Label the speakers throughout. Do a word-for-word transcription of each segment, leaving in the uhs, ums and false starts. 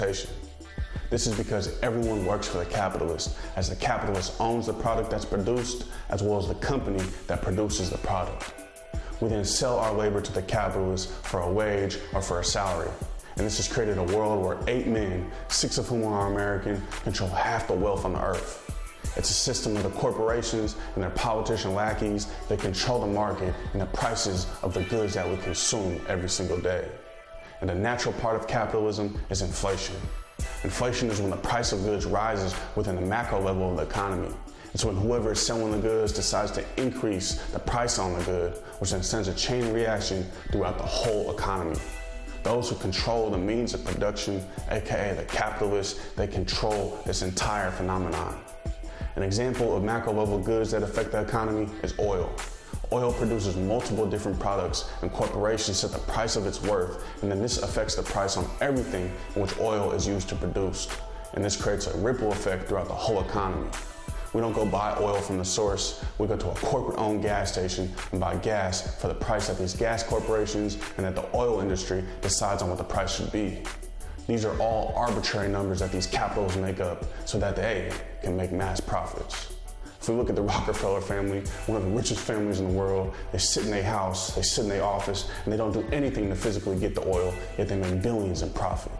Speaker 1: exploitation. This is because everyone works for the capitalist, as the capitalist owns the product that's produced, as well as the company that produces the product. We then sell our labor to the capitalist for a wage or for a salary. And this has created a world where eight men, six of whom are American, control half the wealth on the earth. It's a system of the corporations and their politician lackeys that control the market and the prices of the goods that we consume every single day. And the natural part of capitalism is inflation. Inflation is when the price of goods rises within the macro level of the economy. It's when whoever is selling the goods decides to increase the price on the good, which then sends a chain reaction throughout the whole economy. Those who control the means of production, aka the capitalists, they control this entire phenomenon. An example of macro level goods that affect the economy is oil. Oil produces multiple different products, and corporations set the price of its worth, and then this affects the price on everything in which oil is used to produce. And this creates a ripple effect throughout the whole economy. We don't go buy oil from the source, we go to a corporate-owned gas station and buy gas for the price that these gas corporations and that the oil industry decides on what the price should be. These are all arbitrary numbers that these capitals make up so that they can make mass profits. If we look at the Rockefeller family, one of the richest families in the world, they sit in their house, they sit in their office, and they don't do anything to physically get the oil, yet they make billions in profit.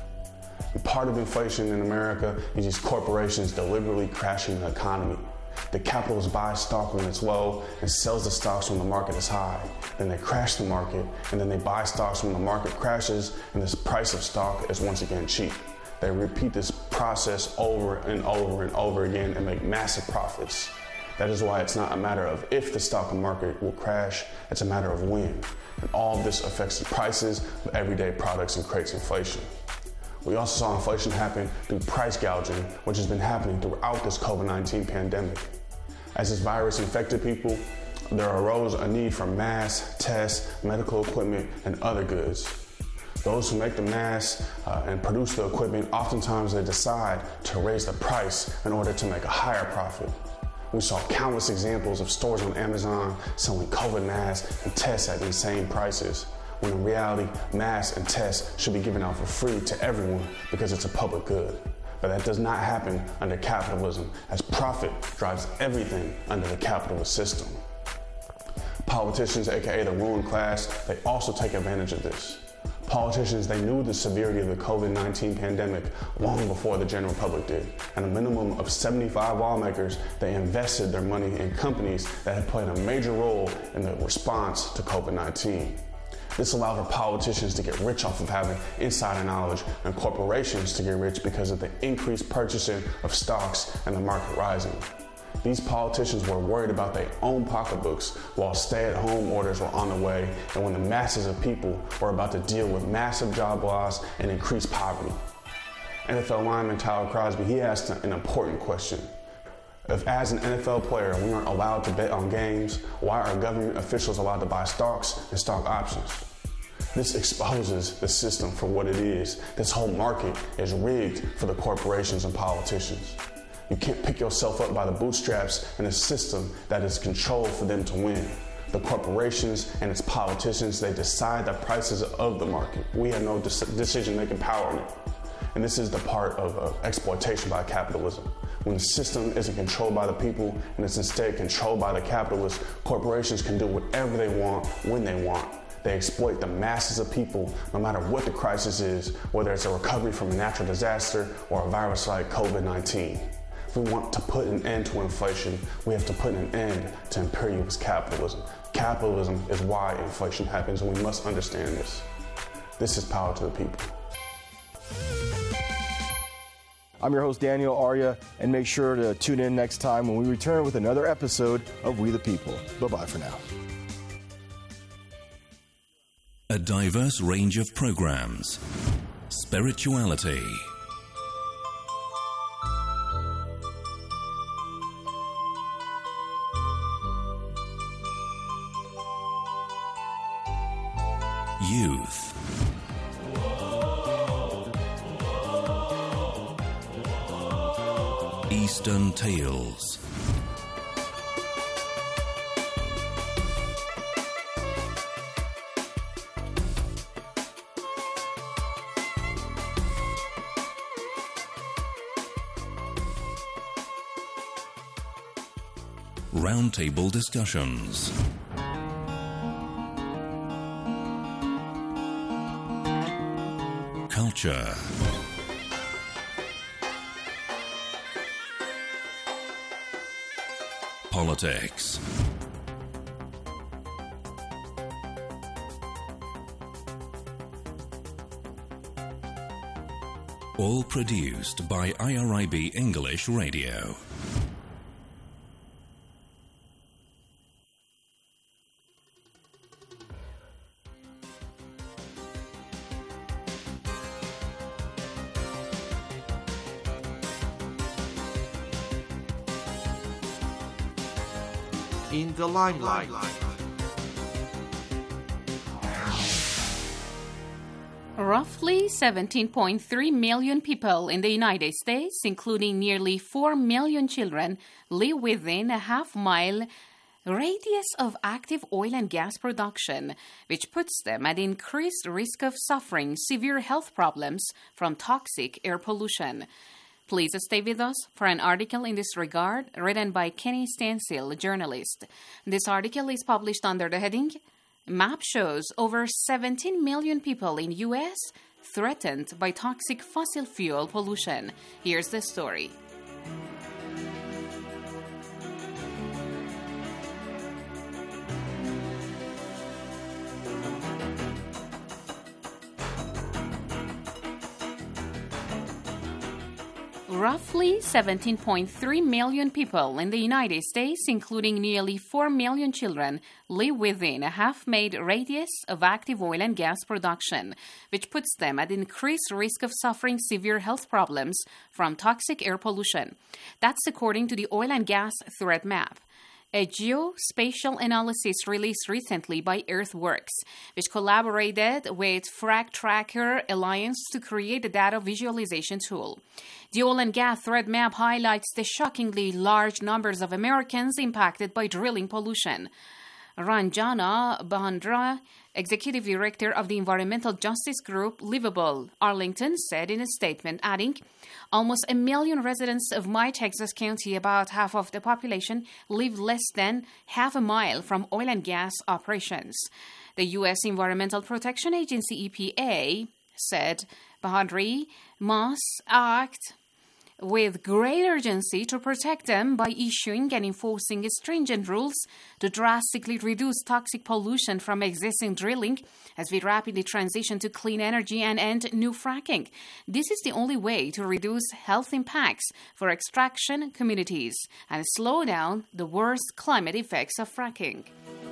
Speaker 1: And part of inflation in America is these corporations deliberately crashing the economy. The capitalists buy stock when it's low and sells the stocks when the market is high. Then they crash the market, and then they buy stocks when the market crashes and the price of stock is once again cheap. They repeat this process over and over and over again and make massive profits. That is why it's not a matter of if the stock market will crash, it's a matter of when. And all of this affects the prices of everyday products and creates inflation. We also saw inflation happen through price gouging, which has been happening throughout this COVID nineteen pandemic. As this virus infected people, there arose a need for masks, tests, medical equipment, and other goods. Those who make the masks uh, and produce the equipment, oftentimes they decide to raise the price in order to make a higher profit. We saw countless examples of stores on Amazon selling COVID masks and tests at insane prices, when in reality, masks and tests should be given out for free to everyone because it's a public good. But that does not happen under capitalism, as profit drives everything under the capitalist system. Politicians, aka the ruling class, they also take advantage of this. Politicians, they knew the severity of the COVID nineteen pandemic long before the general public did. And a minimum of seventy-five lawmakers, they invested their money in companies that had played a major role in the response to COVID nineteen. This allowed for politicians to get rich off of having insider knowledge and corporations to get rich because of the increased purchasing of stocks and the market rising. These politicians were worried about their own pocketbooks while stay-at-home orders were on the way and when the masses of people were about to deal with massive job loss and increased poverty. N F L lineman Tyler Crosby, he asked an important question. If as an N F L player we aren't allowed to bet on games, why are government officials allowed to buy stocks and stock options? This exposes the system for what it is. This whole market is rigged for the corporations and politicians. You can't pick yourself up by the bootstraps in a system that is controlled for them to win. The corporations and its politicians, they decide the prices of the market. We have no decision-making power in it. And this is the part of uh, exploitation by capitalism. When the system isn't controlled by the people and it's instead controlled by the capitalists, corporations can do whatever they want, when they want. They exploit the masses of people no matter what the crisis is, whether it's a recovery from a natural disaster or a virus like COVID nineteen. If we want to put an end to inflation, we have to put an end to imperialist capitalism. Capitalism is why inflation happens, and we must understand this. This is Power to the People.
Speaker 2: I'm your host, Daniel Arya, and make sure to tune in next time when we return with another episode of We the People. Bye-bye for now.
Speaker 3: A diverse range of programs. Spirituality. Youth. Eastern Tales. roundtable discussions. Culture. Politics. All produced by I R I B English Radio.
Speaker 4: In the limelight.
Speaker 5: Roughly seventeen point three million people in the United States, including nearly four million children, live within a half-mile radius of active oil and gas production, which puts them at increased risk of suffering severe health problems from toxic air pollution. Please stay with us for an article in this regard written by Kenny Stansil, a journalist. This article is published under the heading, Map shows over seventeen million people in U S threatened by toxic fossil fuel pollution. Here's the story. Roughly seventeen point three million people in the United States, including nearly four million children, live within a half-mile radius of active oil and gas production, which puts them at increased risk of suffering severe health problems from toxic air pollution. That's according to the Oil and Gas Threat Map, a geospatial analysis released recently by Earthworks, which collaborated with Frac Tracker Alliance to create a data visualization tool. The Oil and Gas Threat Map highlights the shockingly large numbers of Americans impacted by drilling pollution. Ranjana Bandra, executive director of the environmental justice group Livable Arlington, said in a statement, adding, almost a million residents of my Texas county, about half of the population, live less than half a mile from oil and gas operations. The U S Environmental Protection Agency, E P A, said Bahadri must act with great urgency to protect them by issuing and enforcing stringent rules to drastically reduce toxic pollution from existing drilling as we rapidly transition to clean energy and end new fracking. This is the only way to reduce health impacts for extraction communities and slow down the worst climate effects of fracking.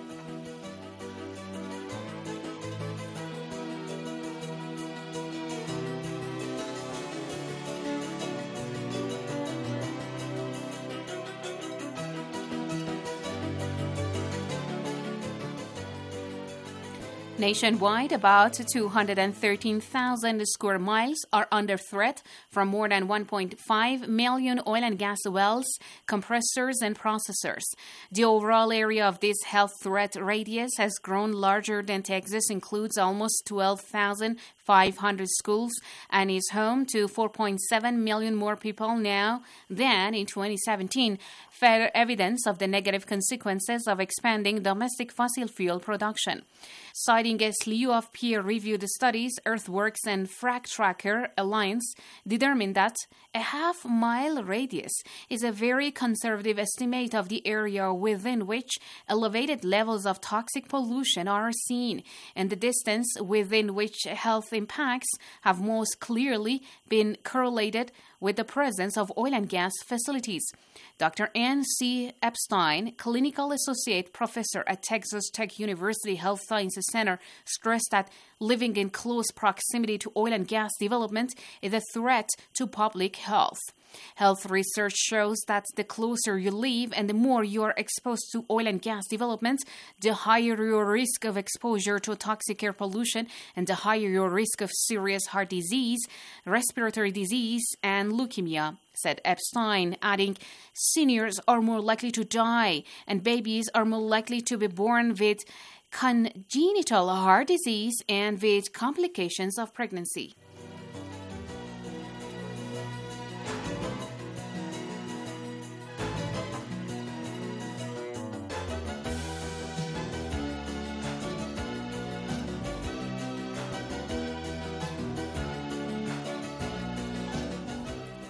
Speaker 5: Nationwide, about two hundred thirteen thousand square miles are under threat from more than one point five million oil and gas wells, compressors, and processors. The overall area of this health threat radius has grown larger than Texas, includes almost twelve thousand five hundred schools, and is home to four point seven million more people now than in twenty seventeen. Further evidence of the negative consequences of expanding domestic fossil fuel production. Citing a slew of peer-reviewed studies, Earthworks and Frac Tracker Alliance determined that a half-mile radius is a very conservative estimate of the area within which elevated levels of toxic pollution are seen, and the distance within which health impacts have most clearly been correlated with the presence of oil and gas facilities. Doctor Ann C. Epstein, clinical associate professor at Texas Tech University Health Sciences Center, stressed that living in close proximity to oil and gas development is a threat to public health. Health research shows that the closer you live and the more you are exposed to oil and gas development, the higher your risk of exposure to toxic air pollution and the higher your risk of serious heart disease, respiratory disease, and leukemia, said Epstein, adding, seniors are more likely to die and babies are more likely to be born with congenital heart disease and with complications of pregnancy.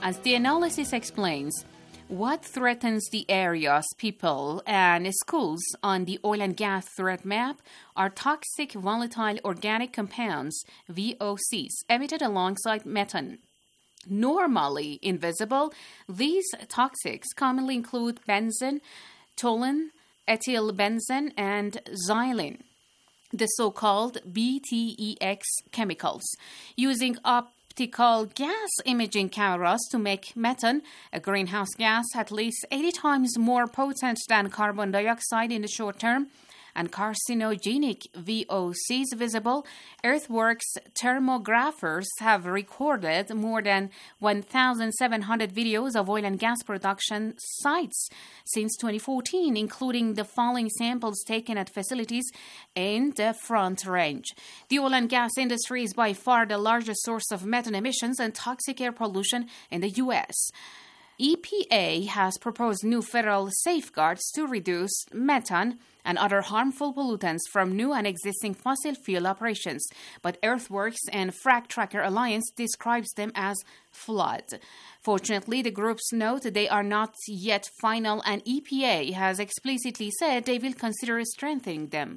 Speaker 5: As the analysis explains, what threatens the areas, people, and schools on the oil and gas threat map are toxic volatile organic compounds, V O Cs, emitted alongside methane. Normally invisible, these toxics commonly include benzene, toluene, ethylbenzene, and xylene, the so-called B T E X chemicals. Using optical gas imaging cameras to make methane, a greenhouse gas at least eighty times more potent than carbon dioxide in the short term, and carcinogenic V O Cs visible, Earthworks thermographers have recorded more than one thousand seven hundred videos of oil and gas production sites since twenty fourteen, including the following samples taken at facilities in the Front Range. The oil and gas industry is by far the largest source of methane emissions and toxic air pollution in the U S E P A has proposed new federal safeguards to reduce methane and other harmful pollutants from new and existing fossil fuel operations, but Earthworks and Frac Tracker Alliance describes them as flawed. Fortunately, the groups note they are not yet final, and E P A has explicitly said they will consider strengthening them.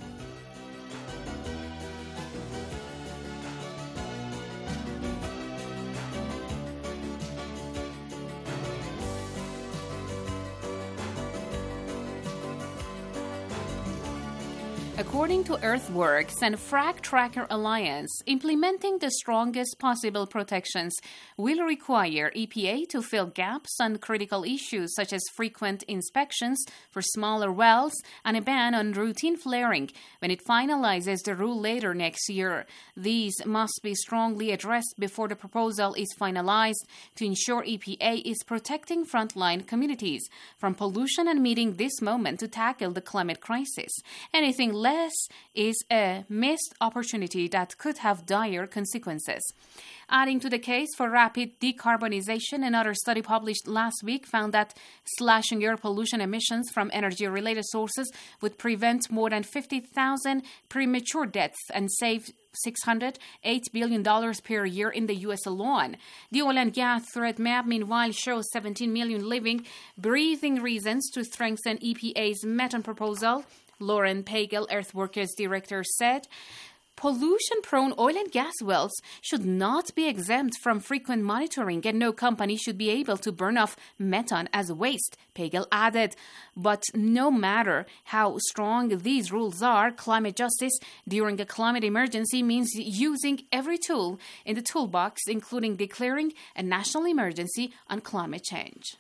Speaker 5: According to Earthworks and Frac Tracker Alliance, implementing the strongest possible protections will require E P A to fill gaps on critical issues such as frequent inspections for smaller wells and a ban on routine flaring when it finalizes the rule later next year. These must be strongly addressed before the proposal is finalized to ensure E P A is protecting frontline communities from pollution and meeting this moment to tackle the climate crisis. Anything less is a missed opportunity that could have dire consequences. Adding to the case for rapid decarbonization, another study published last week found that slashing air pollution emissions from energy-related sources would prevent more than fifty thousand premature deaths and save six hundred eight billion dollars per year in the U S alone. The oil and gas threat map, meanwhile, shows seventeen million living, breathing reasons to strengthen E P A's methane proposal. Lauren Pagel, Earthworks director, said, pollution-prone oil and gas wells should not be exempt from frequent monitoring, and no company should be able to burn off methane as waste, Pagel added. But no matter how strong these rules are, climate justice during a climate emergency means using every tool in the toolbox, including declaring a national emergency on climate change.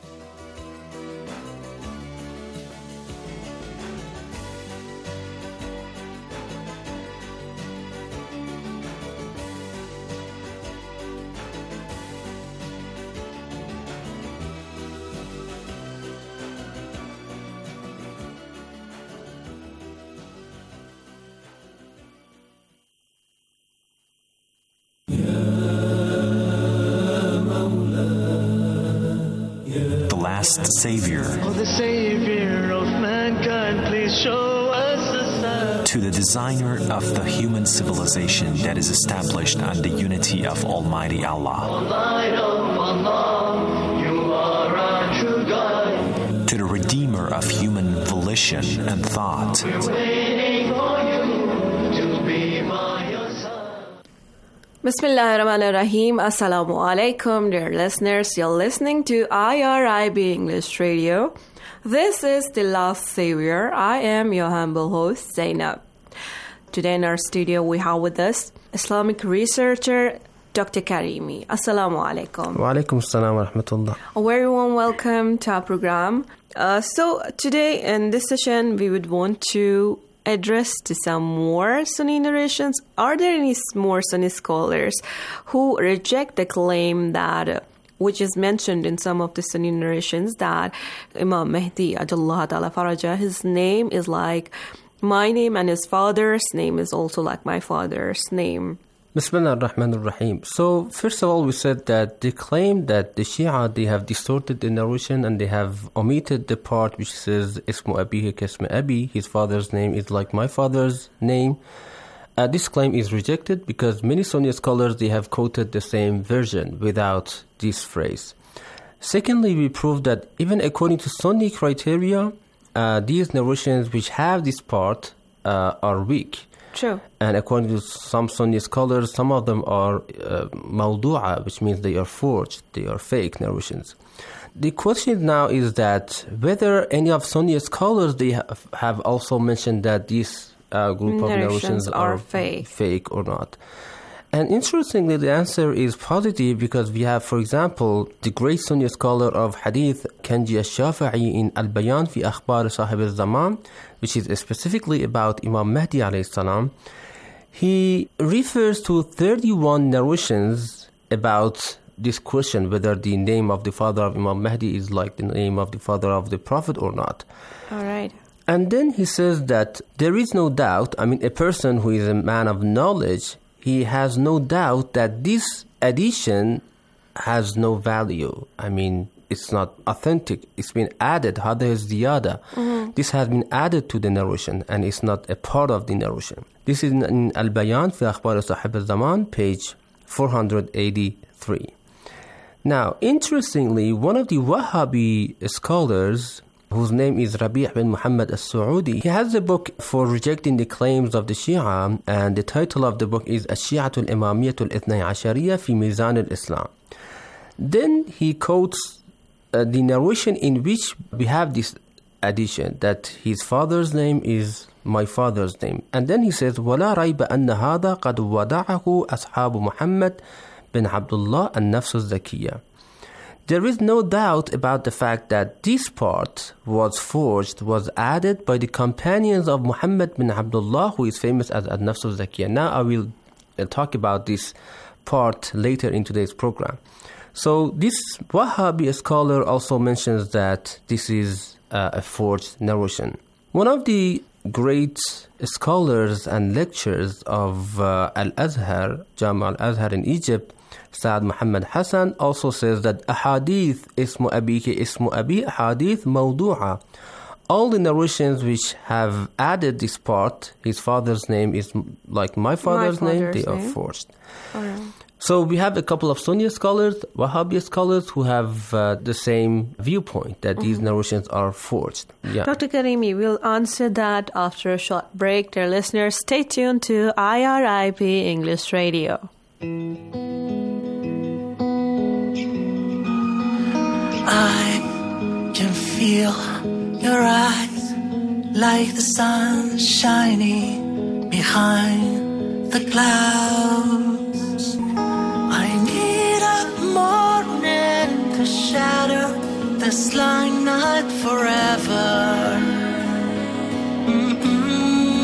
Speaker 4: Savior,
Speaker 6: oh, the Savior of mankind, please show us the sign.
Speaker 4: To the designer of the human civilization that is established on the unity of Almighty Allah,
Speaker 6: O light of Allah, you are our true guide.
Speaker 4: To the redeemer of human volition and thought,
Speaker 6: we're waiting for you to be by your side.
Speaker 7: Bismillah ar-Rahman ar-Rahim. Assalamu alaikum, dear listeners. You're listening to I R I B English Radio. This is The Last Savior. I am your humble host, Zainab. Today in our studio, we have with us Islamic researcher Doctor Karimi. Assalamu alaikum.
Speaker 8: Wa alaikum assalam wa rahmatullah.
Speaker 7: A very warm welcome to our program. Uh, so today in this session, we would want to address to some more Sunni narrations. Are there any more Sunni scholars who reject the claim that, uh, which is mentioned in some of the Sunni narrations, that Imam Mahdi, Ajallahu Ta'ala Faraja, his name is like my name and his father's name is also like my father's name?
Speaker 8: Bismillah ar-Rahman ar-Rahim. So, first of all, we said that they claim that the Shia, they have distorted the narration and they have omitted the part which says, Ismu Abihi Kasmi Abi, his father's name is like my father's name. uh, this claim is rejected because many Sunni scholars, they have quoted the same version without this phrase. Secondly, we proved that even according to Sunni criteria, uh, these narrations which have this part uh, are weak.
Speaker 7: True.
Speaker 8: And according to some Sunni scholars, some of them are uh, mawdu'a, which means they are forged, they are fake narrations. The question now is that whether any of Sunni scholars, they have, have also mentioned that these uh, group of narrations are,
Speaker 7: are fake.
Speaker 8: fake or not. And interestingly, the answer is positive because we have, for example, the great Sunni scholar of Hadith, Kanji al-Shafi'i, in Al-Bayan fi Akhbar Sahib al-Zaman, which is specifically about Imam Mahdi alayhi salam. He refers to thirty-one narrations about this question, whether the name of the father of Imam Mahdi is like the name of the father of the Prophet or not.
Speaker 7: All right.
Speaker 8: And then he says that there is no doubt, I mean, a person who is a man of knowledge, he has no doubt that this addition has no value. I mean, it's not authentic. It's been added. Hada is ziyada. Mm-hmm. This has been added to the narration and it's not a part of the narration. This is in Al-Bayan fi Akhbar Sahib al-Zaman, page four hundred eighty-three. Now, interestingly, one of the Wahhabi scholars, whose name is Rabi' bin Muhammad al-Saudi, he has a book for rejecting the claims of the Shia, and the title of the book is Al-Shi'atu al-Imamiyyatu al-Ithnay Ashariya fi Mizan al-Islam. Then he quotes uh, the narration in which we have this addition, that his father's name is my father's name. And then he says, وَلَا رَيْبَ أَنَّ هَذَا قَدْ وَدَعَهُ أَصْحَابُ مُحَمَّدٍ bin Abdullah al-Nafs al-Zakiyya. There is no doubt about the fact that this part was forged, was added by the companions of Muhammad bin Abdullah, who is famous as al-Nafs al-Zakiyya. Now I will talk about this part later in today's program. So this Wahhabi scholar also mentions that this is uh, a forged narration. One of the great scholars and lecturers of uh, Al-Azhar, Jama Al-Azhar in Egypt, Saad Muhammad Hassan, also says that ahadith ismu abiki ismu abi ahadith mawdu'a. All the narrations which have added this part, his father's name is like my father's, my father's name, they name. are forged. Right. So we have a couple of Sunni scholars, Wahhabi scholars, who have uh, the same viewpoint that mm-hmm. these narrations are forged. Yeah.
Speaker 7: Doctor Karimi, we'll answer that after a short break. Dear listeners, stay tuned to I R I B English Radio.
Speaker 6: I can feel your eyes like the sun shining behind the clouds. I need a morning to shatter this long night forever. Mm-mm.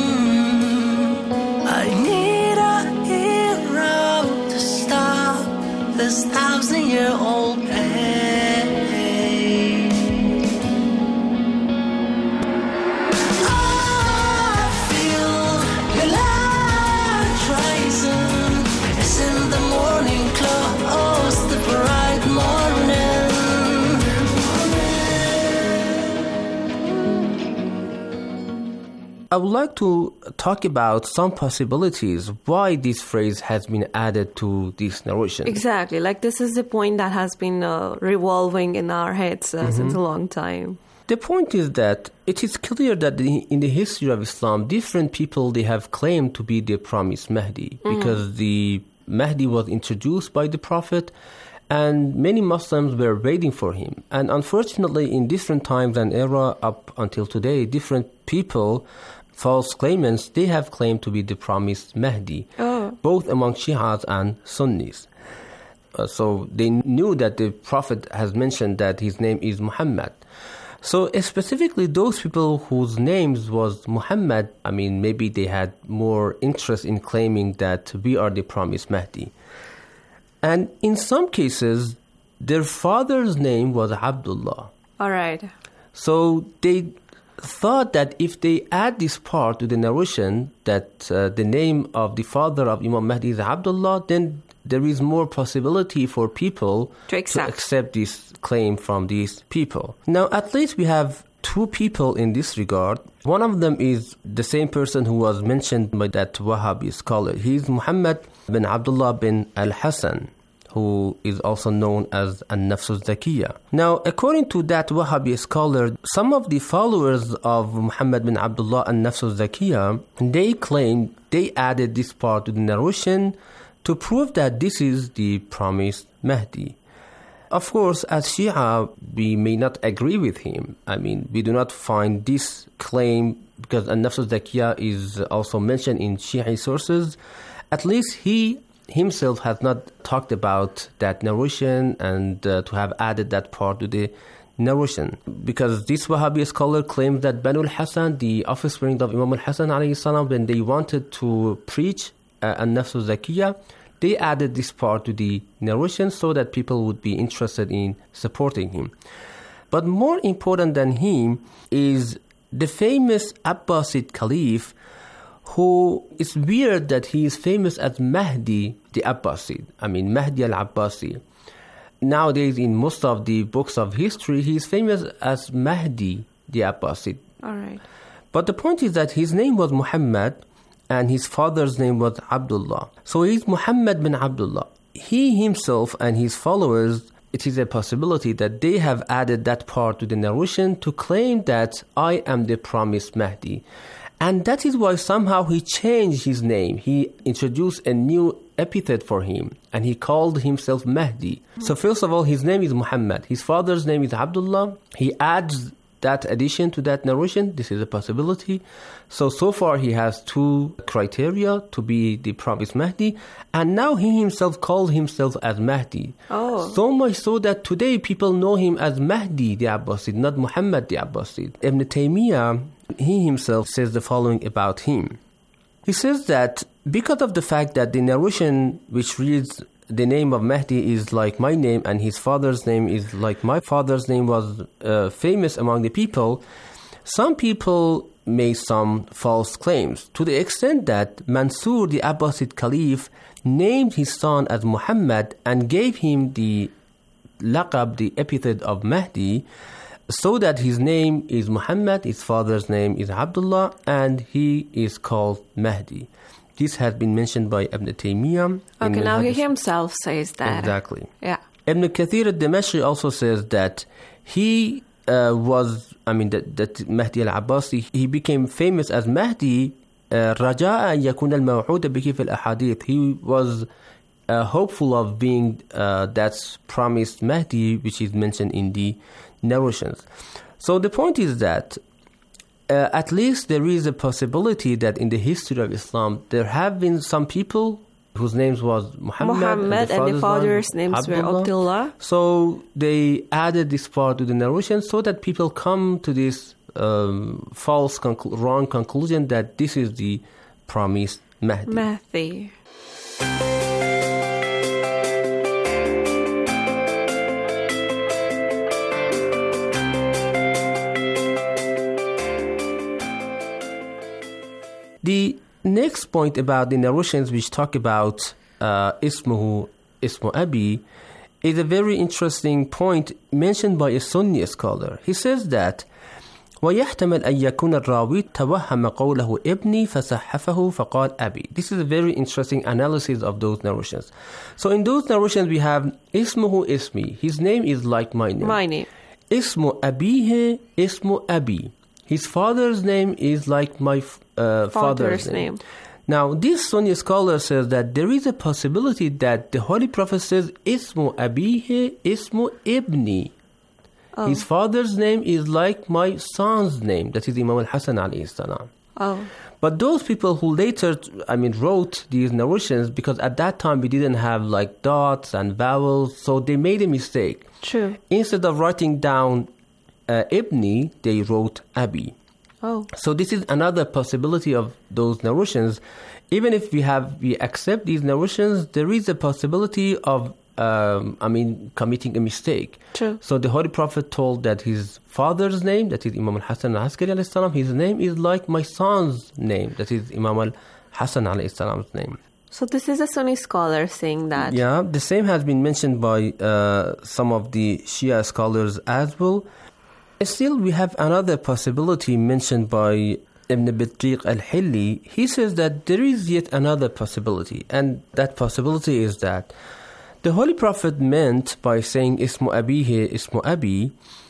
Speaker 6: I need a hero to stop this thousand-year-old pain.
Speaker 8: I would like to talk about some possibilities why this phrase has been added to this narration.
Speaker 7: Exactly. Like this is the point that has been uh, revolving in our heads uh, mm-hmm. since a long time.
Speaker 8: The point is that it is clear that the, in the history of Islam, different people, they have claimed to be the promised Mahdi mm-hmm. because the Mahdi was introduced by the Prophet and many Muslims were waiting for him. And unfortunately, in different times and era up until today, different people, false claimants, they have claimed to be the promised Mahdi, oh. both among Shias and Sunnis. Uh, so they knew that the Prophet has mentioned that his name is Muhammad. So uh, specifically those people whose names was Muhammad, I mean, maybe they had more interest in claiming that we are the promised Mahdi. And in some cases, their father's name was Abdullah.
Speaker 7: All right.
Speaker 8: So they thought that if they add this part to the narration, that uh, the name of the father of Imam Mahdi is Abdullah, then there is more possibility for people
Speaker 7: to accept,
Speaker 8: to accept this claim from these people. Now, at least we have two people in this regard. One of them is the same person who was mentioned by that Wahhabi scholar. He's Muhammad bin Abdullah bin al-Hasan, who is also known as An-Nafs al-Zakiyya. Now, according to that Wahhabi scholar, some of the followers of Muhammad bin Abdullah An-Nafs al-Zakiyya, they claim they added this part to the narration to prove that this is the promised Mahdi. Of course, as Shia, we may not agree with him. I mean, we do not find this claim, because An-Nafs al-Zakiyya is also mentioned in Shia sources. At least he himself has not talked about that narration and uh, to have added that part to the narration. Because this Wahhabi scholar claims that Banu al-Hasan, the offspring of Imam al-Hasan alayhi salam, when they wanted to preach uh, An-Nafs al-Zakiyya, they added this part to the narration so that people would be interested in supporting him. But more important than him is the famous Abbasid Caliph, who is weird that he is famous as Mahdi the Abbasid. I mean, Mahdi al-Abbasi. Nowadays, in most of the books of history, he is famous as Mahdi the Abbasid.
Speaker 7: All right.
Speaker 8: But the point is that his name was Muhammad, and his father's name was Abdullah. So he's Muhammad bin Abdullah. He himself and his followers, it is a possibility that they have added that part to the narration to claim that I am the promised Mahdi. And that is why somehow he changed his name. He introduced a new epithet for him, and he called himself Mahdi. So first of all, his name is Muhammad. His father's name is Abdullah. He adds that addition to that narration. This is a possibility. So, so far he has two criteria to be the promised Mahdi, and now he himself called himself as Mahdi.
Speaker 7: Oh.
Speaker 8: So much so that today people know him as Mahdi the Abbasid, not Muhammad the Abbasid. Ibn Taymiyyah, he himself says the following about him. He says that because of the fact that the narration which reads the name of Mahdi is like my name and his father's name is like my father's name was uh, famous among the people, some people made some false claims to the extent that Mansur, the Abbasid Caliph, named his son as Muhammad and gave him the laqab, the epithet of Mahdi, so that his name is Muhammad, his father's name is Abdullah, and he is called Mahdi. This has been mentioned by Ibn Taymiyyah.
Speaker 7: Okay, now he himself says that.
Speaker 8: Exactly.
Speaker 7: Yeah.
Speaker 8: Ibn Kathir al-Dimashqi also says that he uh, was, I mean, that, that Mahdi al-Abbasi, he became famous as Mahdi رجاء أن يكون الموعود به في الأحاديث. He was uh, hopeful of being uh, that promised Mahdi, which is mentioned in the narrations. So the point is that Uh, at least there is a possibility that in the history of Islam there have been some people whose names was Muhammad,
Speaker 7: Muhammad and the, and the father's
Speaker 8: name,
Speaker 7: names Abdullah. were Abdullah.
Speaker 8: So they added this part to the narration so that people come to this um, false, conclu- wrong conclusion that this is the promised Mahdi.
Speaker 7: Mahdi.
Speaker 8: The next point about the narrations which talk about uh, Ismuhu, Ismu Abi, is a very interesting point mentioned by a Sunni scholar. He says that وَيَحْتَمَلْ أَنْ يَكُونَ الرَّاوِي تَوَهَّمَ قَوْلَهُ إِبْنِي فَصَحَّفَهُ فَقَالَ أَبِي. This is a very interesting analysis of those narrations. So in those narrations we have Ismuhu Ismi. His name is like my name.
Speaker 7: My name.
Speaker 8: Ismu Abihi Ismu Abi. His father's name is like my uh, father's,
Speaker 7: father's
Speaker 8: name.
Speaker 7: name.
Speaker 8: Now, this Sunni scholar says that there is a possibility that the Holy Prophet says, Ismu Abihi, Ismu Ibni. Oh. His father's name is like my son's name. That is Imam al-Hasan alayhi salam.
Speaker 7: Oh.
Speaker 8: But those people who later, I mean, wrote these narrations, because at that time we didn't have like dots and vowels, so they made a mistake.
Speaker 7: True.
Speaker 8: Instead of writing down Uh, Ibni, they wrote Abi.
Speaker 7: Oh.
Speaker 8: So this is another possibility of those narrations. Even if we have we accept these narrations, there is a possibility of, um, I mean, committing a mistake.
Speaker 7: True.
Speaker 8: So the Holy Prophet told that his father's name, that is Imam al-Hasan al-Askari alayhi salam, his name is like my son's name, that is Imam al-Hasan alayhi salam's name.
Speaker 7: So this is a Sunni scholar saying that.
Speaker 8: Yeah, the same has been mentioned by uh, some of the Shia scholars as well. Still, we have another possibility mentioned by Ibn Battriq al-Hilli. He says that there is yet another possibility, and that possibility is that the Holy Prophet meant by saying Ismu Abihi, Ismu Abi,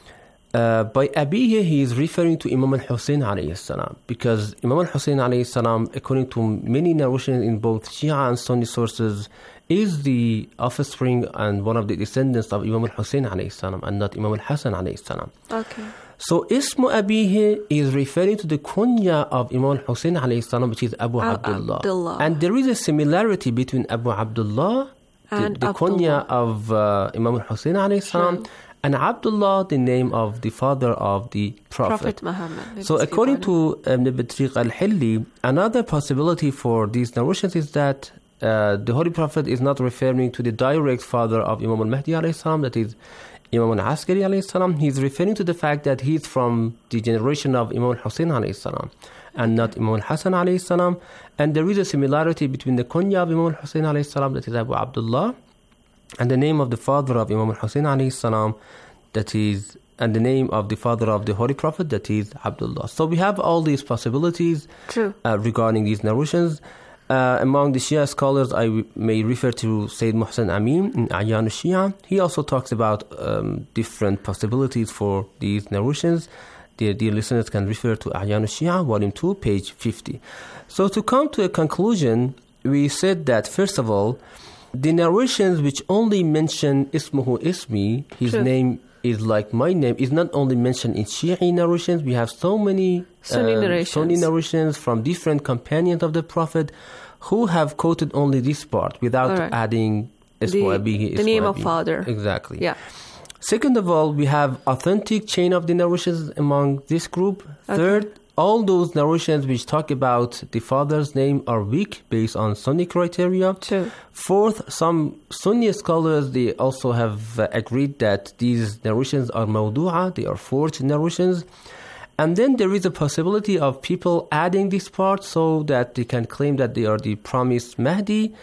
Speaker 8: uh, by Abihi he is referring to Imam al-Hussein alayhi salam, because Imam al-Hussein alayhi salam, according to many narrations in both Shia and Sunni sources, is the offspring and one of the descendants of Imam al-Hussein alayhi salam, and not Imam al-Hasan alayhi salam.
Speaker 7: Okay.
Speaker 8: So Ismu Abihi is referring to the kunya of Imam al-Hussein alayhi salam, which is Abu
Speaker 7: Al-
Speaker 8: Abdullah.
Speaker 7: Abdullah.
Speaker 8: And there is a similarity between Abu Abdullah, the,
Speaker 7: And
Speaker 8: the
Speaker 7: Abdullah.
Speaker 8: kunya of uh, Imam al-Hussein alayhi salam,
Speaker 7: Sure.
Speaker 8: and Abdullah, the name of the father of the Prophet.
Speaker 7: Prophet Muhammad.
Speaker 8: So according to Ibn Battriq al-Hilli, another possibility for these narrations is that uh, the Holy Prophet is not referring to the direct father of Imam al-Mahdi alayhi salam, that is Imam al-Askari alayhi salam. He is referring to the fact that he is from the generation of Imam al-Hussein alayhi salam, and not Imam al-Hasan alayhi salam. And there is a similarity between the kunya of Imam al-Hussein alayhi salam, that is Abu Abdullah, and the name of the father of Imam al-Hussein alayhi salam, that is, and the name of the father of the Holy Prophet, that is Abdullah. So we have all these possibilities
Speaker 7: True.
Speaker 8: uh, regarding these narrations. Uh, among the Shia scholars, I w- may refer to Sayyid Muhsin Amin in A'yan al-Shia. He also talks about um, different possibilities for these narrations. Dear, dear listeners can refer to A'yan al-Shia, volume two, page fifty. So to come to a conclusion, we said that, first of all, the narrations which only mention Ismuhu Ismi, his
Speaker 7: True.
Speaker 8: name is like my name, is not only mentioned in Shi'i narrations. We have so many
Speaker 7: Sunni
Speaker 8: um,
Speaker 7: narrations.
Speaker 8: Sunni narrations from different companions of the Prophet who have quoted only this part without
Speaker 7: All right.
Speaker 8: adding Ismu
Speaker 7: The-
Speaker 8: Abihi,
Speaker 7: the
Speaker 8: Ismu
Speaker 7: name of
Speaker 8: Abi.
Speaker 7: father.
Speaker 8: Exactly.
Speaker 7: Yeah.
Speaker 8: Second of all, we have authentic chain of the narrations among this group.
Speaker 7: Okay.
Speaker 8: Third, all those narrations which talk about the father's name are weak based on Sunni criteria.
Speaker 7: True.
Speaker 8: Fourth, some Sunni scholars, they also have uh, agreed that these narrations are mawdu'a, they are forged narrations. And then there is a possibility of people adding this part so that they can claim that they are the promised Mahdi.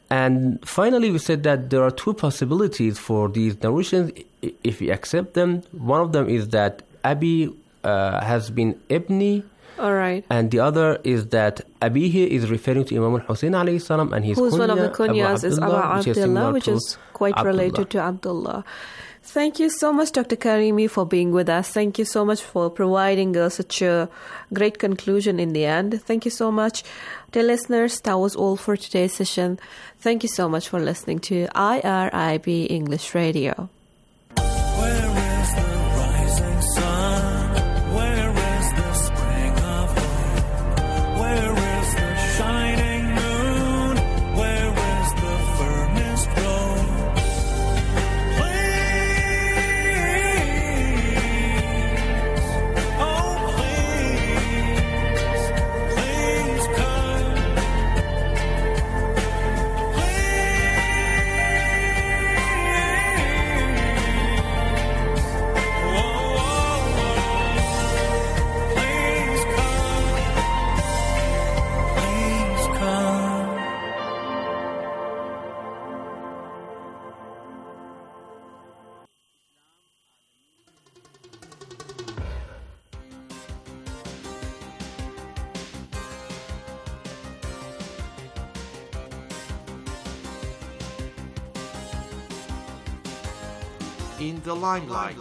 Speaker 8: And finally, we said that there are two possibilities for these narrations i- if we accept them. One of them is that Abi uh, has been Ibni,
Speaker 7: All right.
Speaker 8: and the other is that Abihi is referring to Imam al-Hussein alayhi salam, and his
Speaker 7: Who's
Speaker 8: kunya,
Speaker 7: one of the
Speaker 8: Abu
Speaker 7: kunyas is Abu
Speaker 8: Abdullah, which is
Speaker 7: Abdullah,
Speaker 8: similar
Speaker 7: which
Speaker 8: to
Speaker 7: is quite
Speaker 8: Abdullah.
Speaker 7: related to Abdullah. Thank you so much, Doctor Karimi, for being with us. Thank you so much for providing us such a great conclusion in the end. Thank you so much. Dear listeners, that was all for today's session. Thank you so much for listening to I R I B English Radio.
Speaker 9: Where is the rising sun? Where is the spring of hope? Where is the shining moon? Where is the furnace glow? Please, oh please, please come. Please come, please come.
Speaker 10: In the limelight.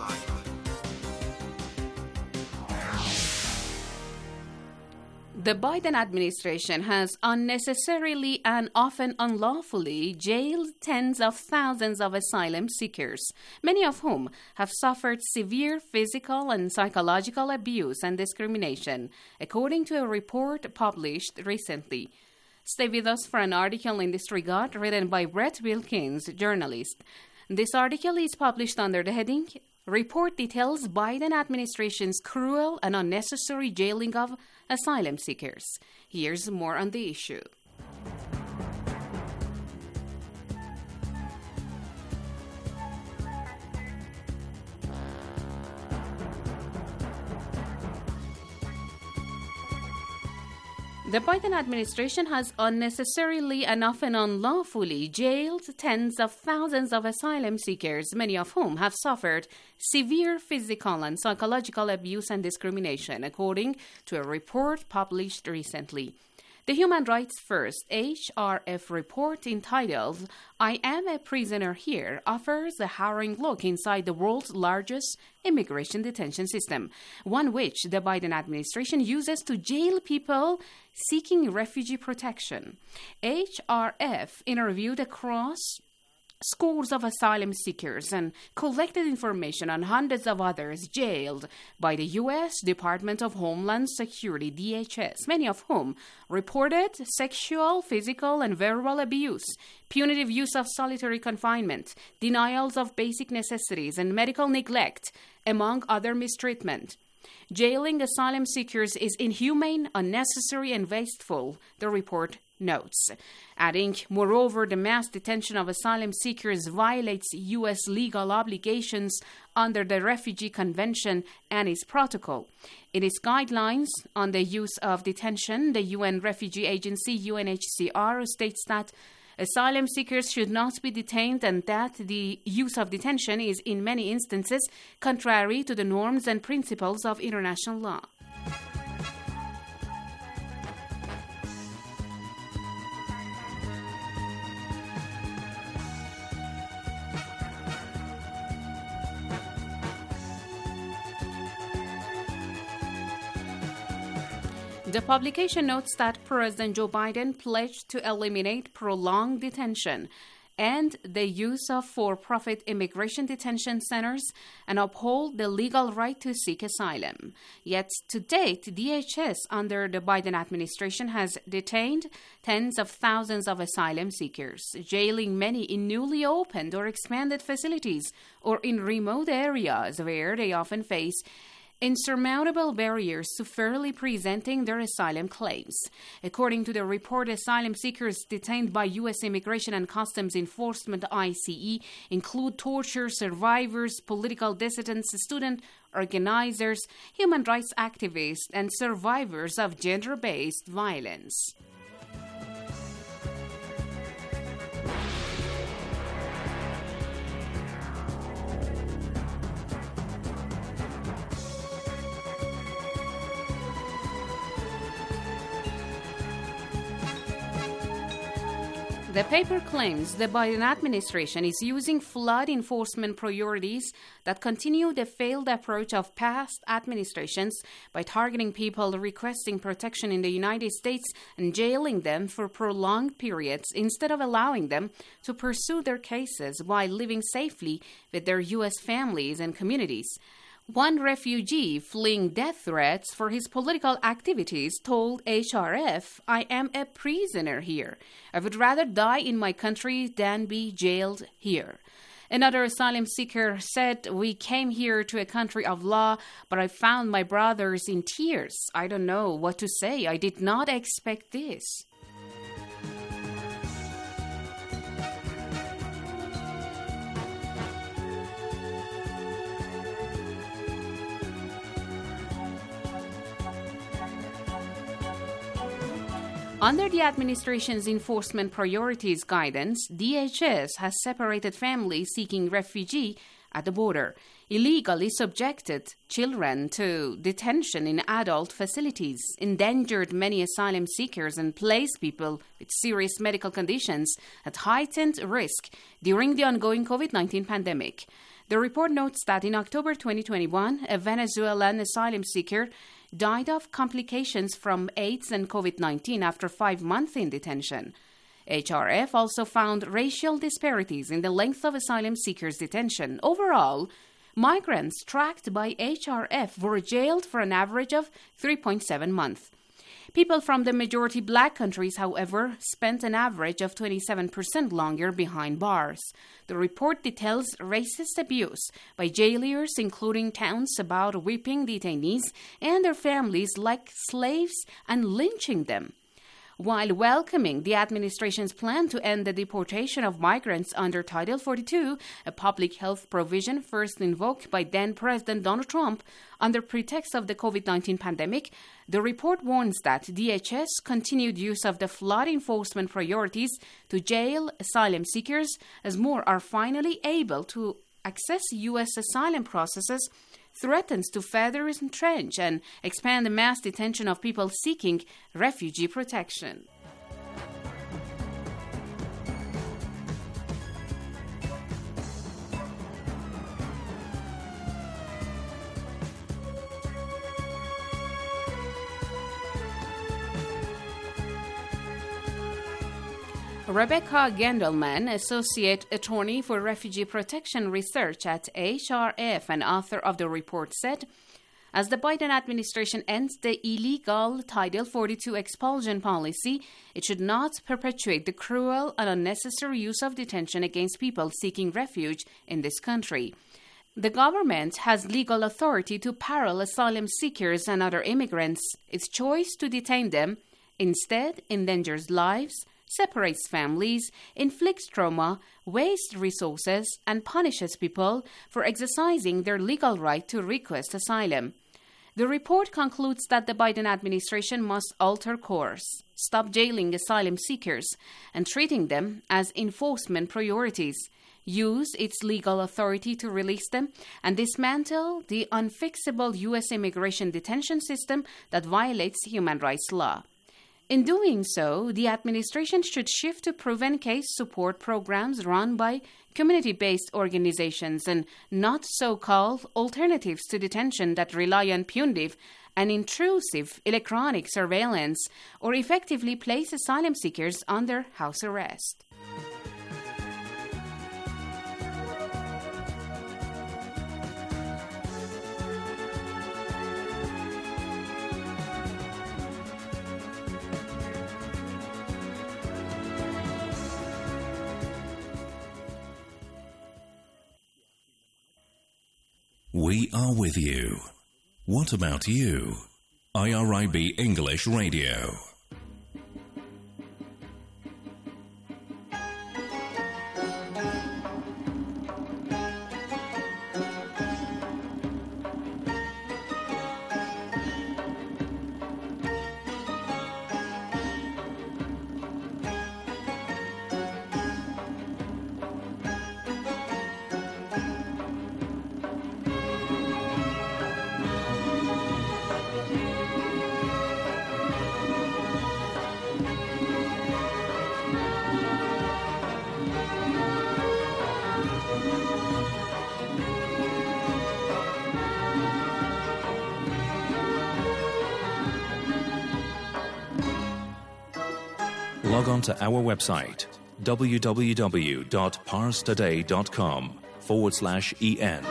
Speaker 5: The Biden administration has unnecessarily and often unlawfully jailed tens of thousands of asylum seekers, many of whom have suffered severe physical and psychological abuse and discrimination, according to a report published recently. Stay with us for an article in this regard written by Brett Wilkins, journalist. This article is published under the heading Report Details Biden Administration's Cruel and Unnecessary Jailing of Asylum Seekers. Here's more on the issue. The Biden administration has unnecessarily and often unlawfully jailed tens of thousands of asylum seekers, many of whom have suffered severe physical and psychological abuse and discrimination, according to a report published recently. The Human Rights First H R F report entitled I Am a Prisoner Here offers a harrowing look inside the world's largest immigration detention system, one which the Biden administration uses to jail people seeking refugee protection. H R F interviewed across scores of asylum seekers and collected information on hundreds of others jailed by the U S Department of Homeland Security, D H S, many of whom reported sexual, physical, and verbal abuse, punitive use of solitary confinement, denials of basic necessities, and medical neglect, among other mistreatment. Jailing asylum seekers is inhumane, unnecessary, and wasteful, the report notes, adding, moreover, the mass detention of asylum seekers violates U S legal obligations under the Refugee Convention and its protocol. In its guidelines on the use of detention, the U N Refugee Agency, U N H C R, states that asylum seekers should not be detained and that the use of detention is in many instances contrary to the norms and principles of international law. The publication notes that President Joe Biden pledged to eliminate prolonged detention and the use of for-profit immigration detention centers and uphold the legal right to seek asylum. Yet, to date, D H S under the Biden administration has detained tens of thousands of asylum seekers, jailing many in newly opened or expanded facilities or in remote areas where they often face insurmountable barriers to fairly presenting their asylum claims. According to the report, asylum seekers detained by U S Immigration and Customs Enforcement I C E include torture survivors, political dissidents, student organizers, human rights activists, and survivors of gender-based violence. The paper claims the Biden administration is using flood enforcement priorities that continue the failed approach of past administrations by targeting people requesting protection in the United States and jailing them for prolonged periods instead of allowing them to pursue their cases while living safely with their U S families and communities. One refugee fleeing death threats for his political activities told H R F, I am a prisoner here. I would rather die in my country than be jailed here. Another asylum seeker said, we came here to a country of law, but I found my brothers in tears. I don't know what to say. I did not expect this. Under the administration's enforcement priorities guidance, D H S has separated families seeking refugee at the border, illegally subjected children to detention in adult facilities, endangered many asylum seekers, and placed people with serious medical conditions at heightened risk during the ongoing COVID nineteen pandemic. The report notes that in October twenty twenty-one, a Venezuelan asylum seeker died of complications from AIDS and COVID nineteen after five months in detention. H R F also found racial disparities in the length of asylum seekers' detention. Overall, migrants tracked by H R F were jailed for an average of three point seven months. People from the majority black countries, however, spent an average of twenty-seven percent longer behind bars. The report details racist abuse by jailers, including accounts about whipping detainees and their families like slaves and lynching them. While welcoming the administration's plan to end the deportation of migrants under Title forty-two, a public health provision first invoked by then-President Donald Trump under pretext of the COVID nineteen pandemic, the report warns that D H S continued use of the flood enforcement priorities to jail asylum seekers as more are finally able to access U S asylum processes threatens to further entrench and expand the mass detention of people seeking refugee protection. Rebecca Gendelman, Associate Attorney for Refugee Protection Research at H R F and author of the report, said, as the Biden administration ends the illegal Title forty-two expulsion policy, it should not perpetuate the cruel and unnecessary use of detention against people seeking refuge in this country. The government has legal authority to parole asylum seekers and other immigrants. Its choice to detain them instead endangers lives, separates families, inflicts trauma, wastes resources, and punishes people for exercising their legal right to request asylum. The report concludes that the Biden administration must alter course, stop jailing asylum seekers and treating them as enforcement priorities, use its legal authority to release them, and dismantle the unfixable U S immigration detention system that violates human rights law. In doing so, the administration should shift to prevent case support programs run by community-based organizations and not so-called alternatives to detention that rely on punitive and intrusive electronic surveillance or effectively place asylum seekers under house arrest.
Speaker 3: We are with you. What about you? I R I B English Radio. Log on to our website, www.parstoday.com forward slash EN.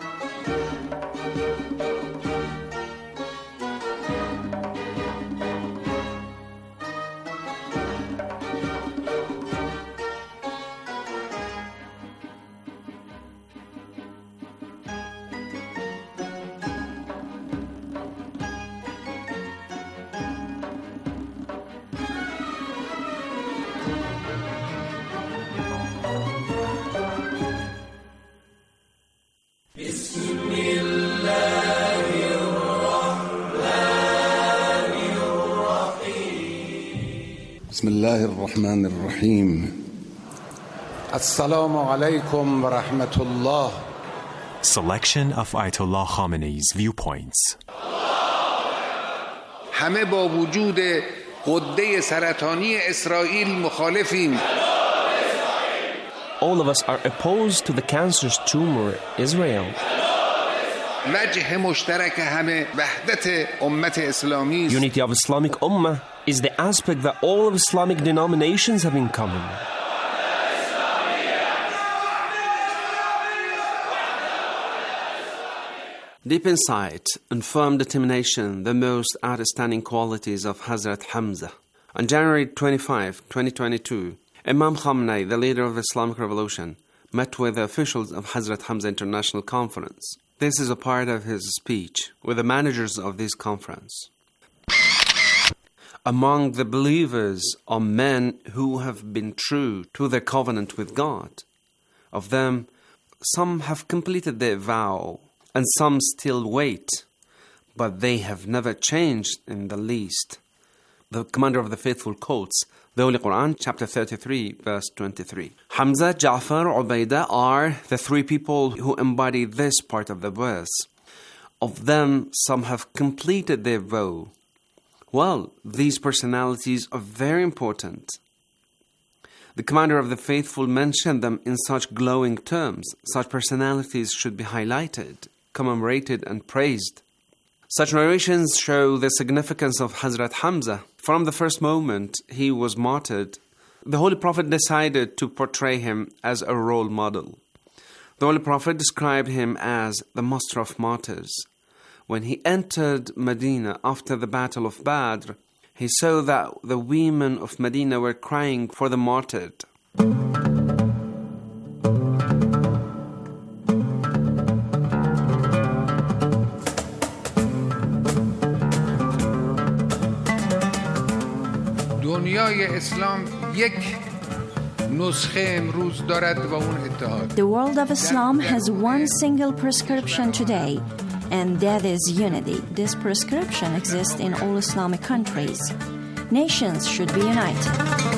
Speaker 11: بسم الله الرحمن الرحيم السلام عليكم ورحمة الله.
Speaker 12: Selection of Ayatollah Khamenei's viewpoints.
Speaker 11: همه با وجود غده سرطانی اسرائیل مخالفیم.
Speaker 13: All of us are opposed to the cancerous tumor Israel.
Speaker 11: وجه مشترک همه وحدت امت اسلامی است.
Speaker 13: Unity of Islamic Ummah is the aspect that all of Islamic denominations have in common.
Speaker 14: Deep insight and firm determination, the most outstanding qualities of Hazrat Hamza. On January twenty-fifth, twenty twenty-two, Imam Khamenei, the leader of the Islamic Revolution, met with the officials of Hazrat Hamza International Conference. This is a part of his speech with the managers of this conference. Among the believers are men who have been true to their covenant with God. Of them, some have completed their vow, and some still wait, but they have never changed in the least. The Commander of the Faithful quotes the Holy Quran, chapter thirty-three, verse twenty-three. Hamza, Ja'far, Ubaidah are the three people who embody this part of the verse. Of them, some have completed their vow. Well, these personalities are very important. The Commander of the Faithful mentioned them in such glowing terms. Such personalities should be highlighted, commemorated, and praised. Such narrations show the significance of Hazrat Hamza. From the first moment he was martyred, the Holy Prophet decided to portray him as a role model. The Holy Prophet described him as the master of martyrs. When he entered Medina after the Battle of Badr, he saw that the women of Medina were crying for the martyred.
Speaker 11: دنیای اسلام یک نسخه امروز دارد و اون اتحاد.
Speaker 15: The world of Islam has one single prescription today, and that is unity. This prescription exists in all Islamic countries. Nations should be united.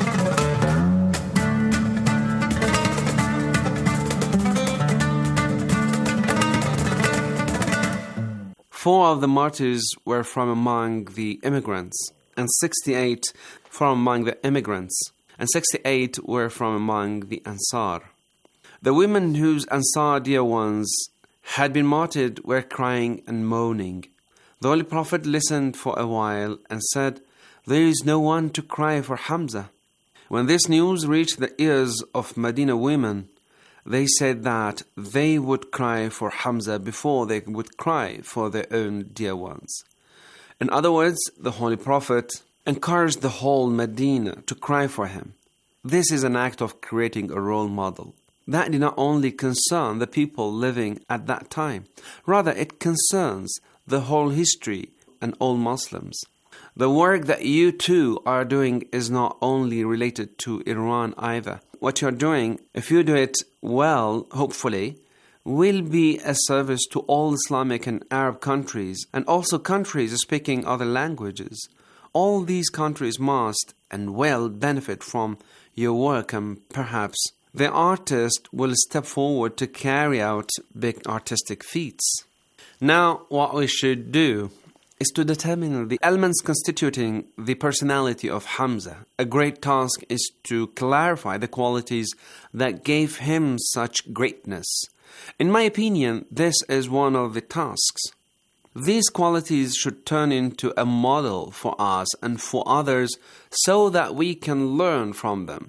Speaker 14: Four of the martyrs were from among the immigrants, and sixty-eight from among the immigrants, and sixty-eight were from among the Ansar. The women whose Ansar dear ones had been martyred were crying and moaning. The Holy Prophet listened for a while and said, "There is no one to cry for Hamza." When this news reached the ears of Medina women, they said that they would cry for Hamza before they would cry for their own dear ones. In other words, the Holy Prophet encouraged the whole Medina to cry for him. This is an act of creating a role model. That did not only concern the people living at that time, rather it concerns the whole history and all Muslims. The work that you too are doing is not only related to Iran either. What you're doing, if you do it well, hopefully, will be a service to all Islamic and Arab countries, and also countries speaking other languages. All these countries must and will benefit from your work, and perhaps the artist will step forward to carry out big artistic feats. Now, what we should do is to determine the elements constituting the personality of Hamza. A great task is to clarify the qualities that gave him such greatness. In my opinion, this is one of the tasks. These qualities should turn into a model for us and for others so that we can learn from them.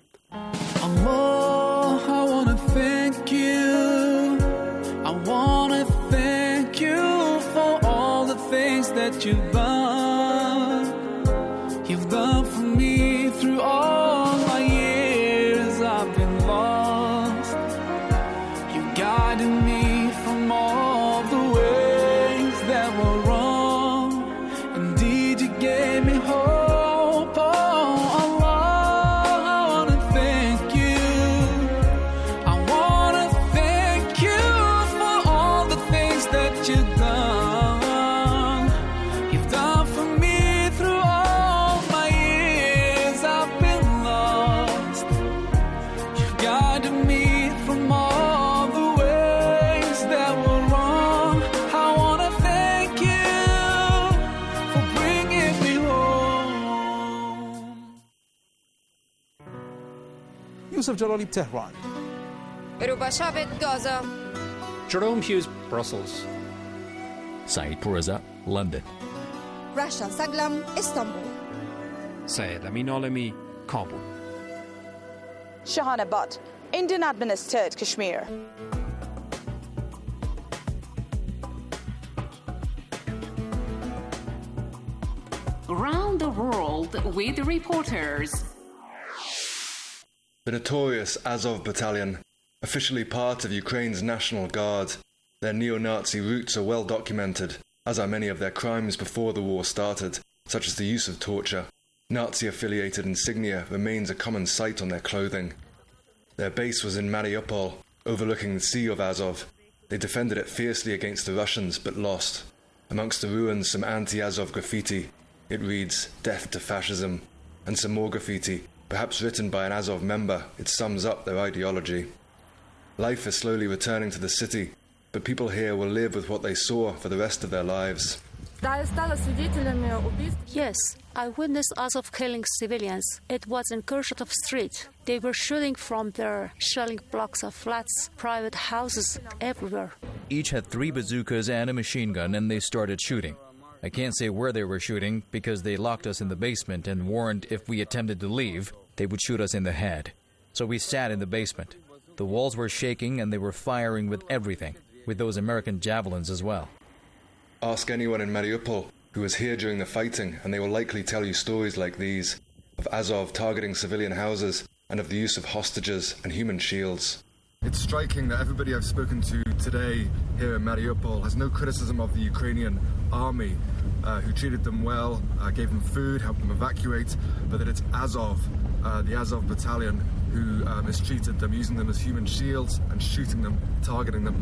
Speaker 9: Allah, I want to thank you. I want to thank you for all the things that you've done. You've done for me through all my years I've been lost. You guided me from all the ways that were wrong. Indeed, you gave me hope. Oh, Allah, I want to thank you. I want to thank you for all the things that you've done. You've done for me through all my years I've been lost. You've guided me from all the ways that were wrong. I want to thank you for bringing me home.
Speaker 16: Yusuf Jalali, Tehran.
Speaker 17: Rubashabit, Gaza.
Speaker 18: Jerome Hughes, Brussels.
Speaker 19: Saeed Pourreza, London.
Speaker 17: Rasha Saglam, Istanbul.
Speaker 18: Syed Amin Alami, Kabul.
Speaker 20: Shahana Butt, Indian administered Kashmir.
Speaker 5: Around the world with reporters.
Speaker 21: The notorious Azov Battalion, officially part of Ukraine's National Guard. Their neo-Nazi roots are well documented, as are many of their crimes before the war started, such as the use of torture. Nazi-affiliated insignia remains a common sight on their clothing. Their base was in Mariupol, overlooking the Sea of Azov. They defended it fiercely against the Russians, but lost. Amongst the ruins, some anti-Azov graffiti. It reads, "Death to Fascism," and some more graffiti, perhaps written by an Azov member. It sums up their ideology. Life is slowly returning to the city, but people here will live with what they saw for the rest of their lives.
Speaker 1: Yes, I witnessed Azov killing civilians. It was in Kurchatov Street. They were shooting from there, shelling blocks of flats, private houses, everywhere.
Speaker 19: Each had three bazookas and a machine gun, and they started shooting. I can't say where they were shooting because they locked us in the basement and warned if we attempted to leave, they would shoot us in the head. So we sat in the basement. The walls were shaking and they were firing with everything, with those American javelins as well.
Speaker 21: Ask anyone in Mariupol who was here during the fighting, and they will likely tell you stories like these, of Azov targeting civilian houses and of the use of hostages and human shields. It's striking that everybody I've spoken to today here in Mariupol has no criticism of the Ukrainian army, uh, who treated them well, uh, gave them food, helped them evacuate, but that it's Azov, uh, the Azov battalion, who uh, mistreated them, using them as human shields and shooting them, targeting them.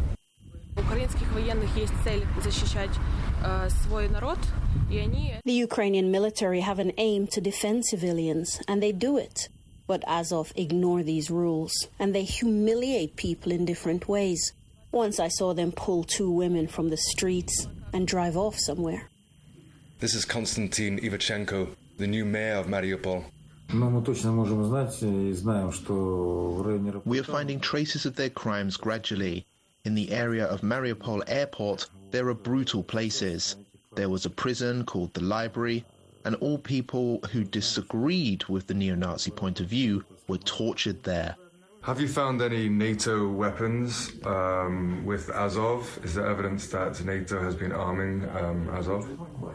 Speaker 22: The Ukrainian military have an aim to defend civilians, and they do it. But Azov ignore these rules, and they humiliate people in different ways. Once I saw them pull two women from the streets and drive off somewhere.
Speaker 21: This is Konstantin Ivachenko, the new mayor of Mariupol.
Speaker 23: We are finding traces of their crimes gradually. In the area of Mariupol Airport, there are brutal places. There was a prison called the Library, and all people who disagreed with the neo-Nazi point of view were tortured there.
Speaker 21: Have you found any NATO weapons um, with Azov? Is there evidence that NATO has been arming um, Azov?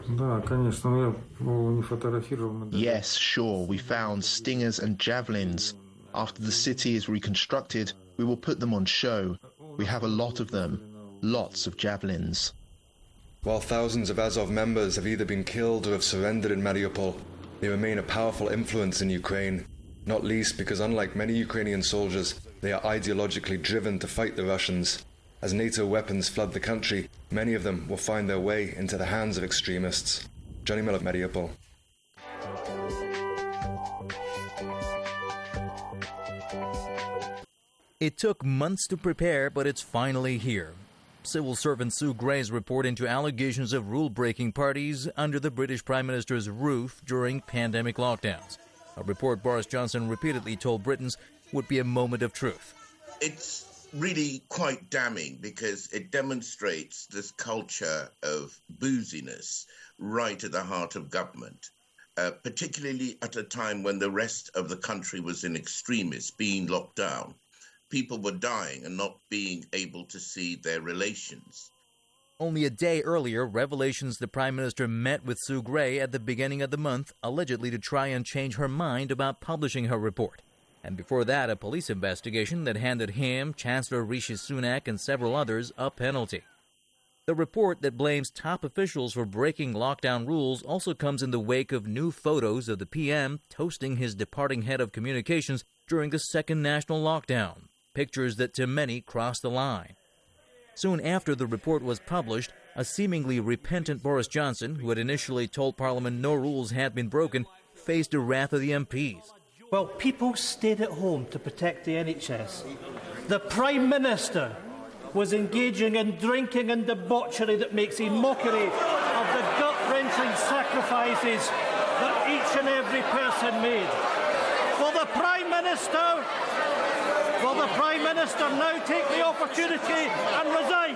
Speaker 23: Yes, sure. We found stingers and javelins. After the city is reconstructed, we will put them on show. We have a lot of them. Lots of javelins.
Speaker 21: While thousands of Azov members have either been killed or have surrendered in Mariupol, they remain a powerful influence in Ukraine, not least because unlike many Ukrainian soldiers, they are ideologically driven to fight the Russians. As NATO weapons flood the country, many of them will find their way into the hands of extremists. Johnny Miller, Mariupol.
Speaker 19: It took months to prepare, but it's finally here. Civil servant Sue Gray's report into allegations of rule-breaking parties under the British Prime Minister's roof during pandemic lockdowns. A report Boris Johnson repeatedly told Britons would be a moment of truth.
Speaker 24: It's really quite damning because it demonstrates this culture of booziness right at the heart of government, uh, particularly at a time when the rest of the country was in extremis, being locked down. People were dying and not being able to see their relations.
Speaker 19: Only a day earlier, revelations the Prime Minister met with Sue Gray at the beginning of the month, allegedly to try and change her mind about publishing her report. And before that, a police investigation that handed him, Chancellor Rishi Sunak, and several others a penalty. The report that blames top officials for breaking lockdown rules also comes in the wake of new photos of the P M toasting his departing head of communications during the second national lockdown. Pictures that to many crossed the line. Soon after the report was published, a seemingly repentant Boris Johnson, who had initially told Parliament no rules had been broken, faced the wrath of the M Ps.
Speaker 25: Well, people stayed at home to protect the N H S. The Prime Minister was engaging in drinking and debauchery that makes a mockery of the gut-wrenching sacrifices that each and every person made. Will the Prime Minister... Will the Prime Minister now take the opportunity and resign?